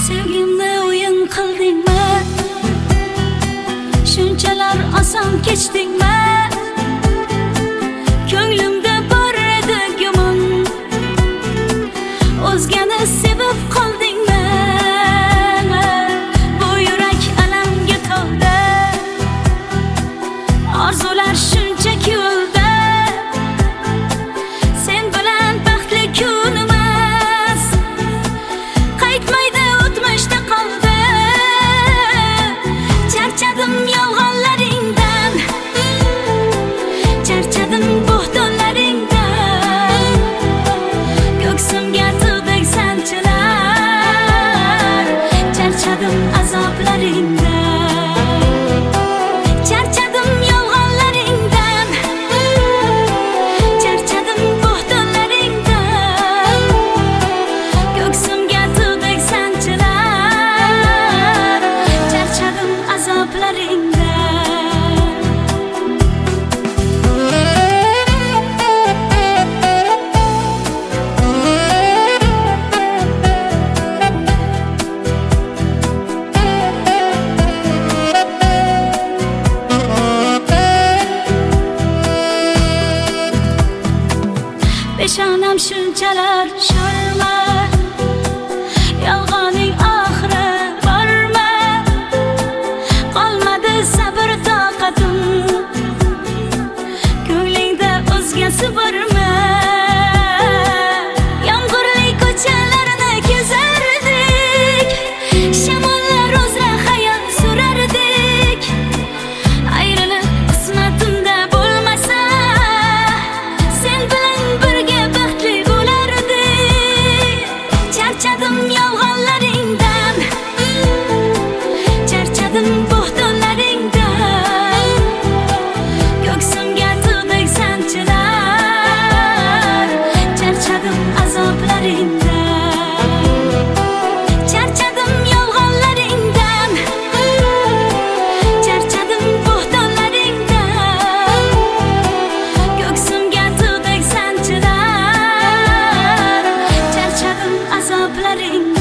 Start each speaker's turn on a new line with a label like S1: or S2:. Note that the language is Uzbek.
S1: Sevgimni o'yin qildingmi? Shunchalar oson kechdingmi? Ko'nglimda bor edi gumon, o'zgani sevib qoldingmi? Bu yurak alamga to'ldi, orzular shunchaki o'ldi. Sen bilan baxtli kunimiz qaytmaydi, o'tmishda qoldi. Charchadim yolg'onlaringdan, charchadim bo'htonlaringdan. Ko'ksimga tig'dek sanchilar, charchadim azoblaringdan. Charchadim yolg'onlaringdan, charchadim bo'htonlaringdan. Ko'ksimga tig'dek sanchilar, charchadim azoblaringdan. Peshonam shunchalar sho'rlar, yolg'oning oxiri bormi? Qolmadi sabr toqatim, ko'nglingda o'zgasi bormi? Yomg'irli ko'chalarni kezardik, shamollar uzra xayol surardik. Ayrilib qismatimda bo'lmasa, sen bilan birga baxtli bo'lardik. Charchadim yolg'onlaringdan, charchadim bo'htonlaringdan. Ko'ksimga tig'dek sanchilar, charchadim azoblaringdan. Charchadim yolg'onlaringdan, charchadim bo'htonlaringdan. Ko'ksimga tig'dek sanchilar, charchadim azoblaringdan.